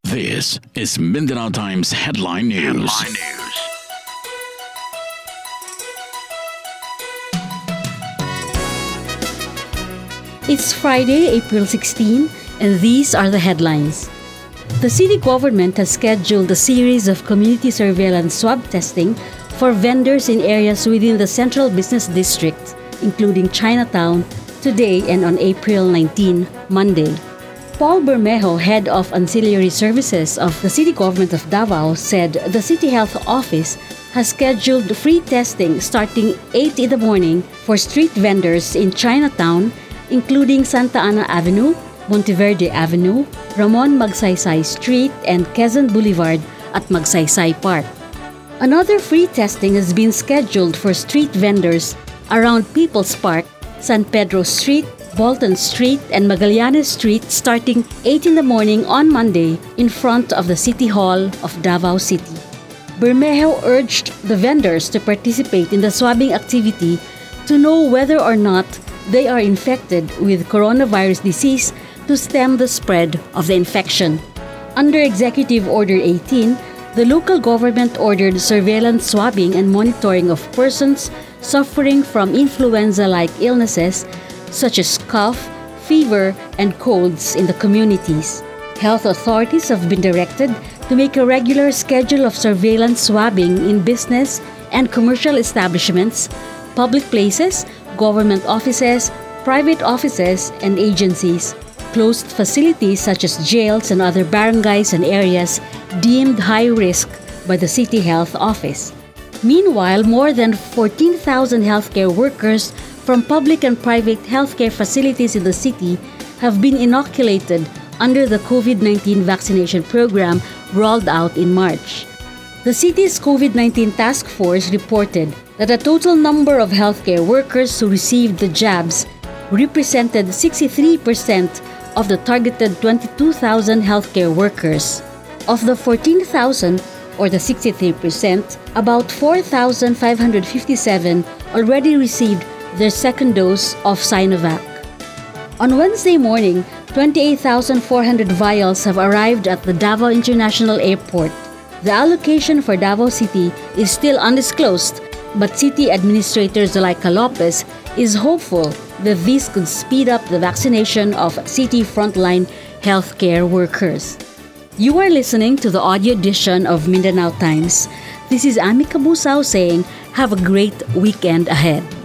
This is Mindanao Times Headline News. It's Friday, April 16, and these are the headlines. The city government has scheduled a series of community surveillance swab testing for vendors in areas within the Central Business District, including Chinatown, today and on April 19, Monday. Paul Bermejo, head of ancillary services of the city government of Davao, said the City Health Office has scheduled free testing starting 8 in the morning for street vendors in Chinatown, including Santa Ana Avenue, Monteverde Avenue, Ramon Magsaysay Street, and Quezon Boulevard at Magsaysay Park. Another free testing has been scheduled for street vendors around People's Park, San Pedro Street, Bolton Street, and Magallanes Street starting 8 in the morning on Monday in front of the City Hall of Davao City. Bermejo urged the vendors to participate in the swabbing activity to know whether or not they are infected with coronavirus disease to stem the spread of the infection. Under Executive Order 18, the local government ordered surveillance swabbing and monitoring of persons suffering from influenza-like illnesses such as cough, fever, and colds in the communities. Health authorities have been directed to make a regular schedule of surveillance swabbing in business and commercial establishments, public places, government offices, private offices, and agencies, closed facilities such as jails and other barangays and areas deemed high risk by the City Health Office. Meanwhile, more than 14,000 healthcare workers from public and private healthcare facilities in the city have been inoculated under the COVID-19 vaccination program rolled out in March. The city's COVID-19 task force reported that a total number of healthcare workers who received the jabs represented 63% of the targeted 22,000 healthcare workers. Of the 14,000, or the 63%, about 4,557 already received their second dose of Sinovac. On Wednesday morning, 28,400 vials have arrived at the Davao International Airport. The allocation for Davao City is still undisclosed, but City Administrator Zulaika Lopez is hopeful that this could speed up the vaccination of city frontline healthcare workers. You are listening to the audio edition of Mindanao Times. This is Ami Kabusao saying, have a great weekend ahead.